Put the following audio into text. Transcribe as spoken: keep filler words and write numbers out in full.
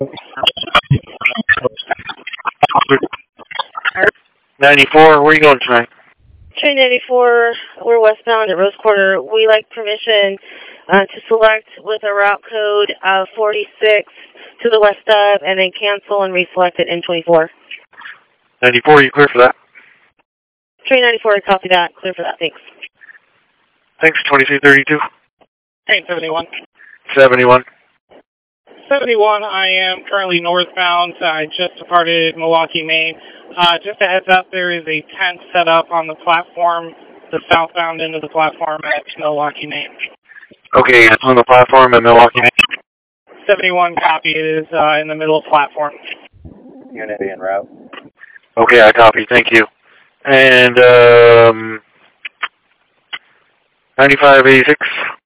ninety-four, where are you going tonight? Train ninety-four, we're westbound at Rose Quarter. We like permission uh, to select with a route code of forty-six to the west of, and then cancel and reselect at N twenty-four. ninety-four, you clear for that? Train ninety-four, copy that. Clear for that, thanks. Thanks, twenty-three thirty-two. Train seventy-one. seventy-one. seventy-one, I am currently northbound. I just departed Milwaukee, Maine. Uh, just a heads up, there is a tent set up on the platform, the southbound end of the platform at Milwaukee, Maine. Okay, it's on the platform at Milwaukee, Maine. seventy-one, copy. It is uh, in the middle of the platform. Unit en route. Okay, I copy. Thank you. And, um, ninety-five eighty-six.